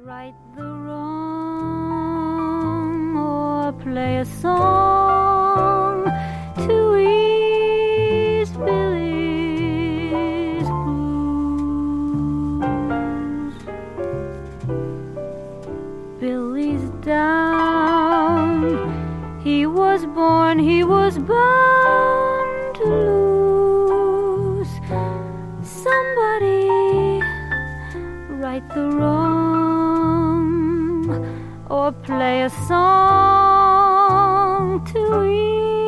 Right the wrong or play a song to ease Billy's blues. Billy's down, he was born, he was bound to lose. Somebody right the wrong or play a song to ease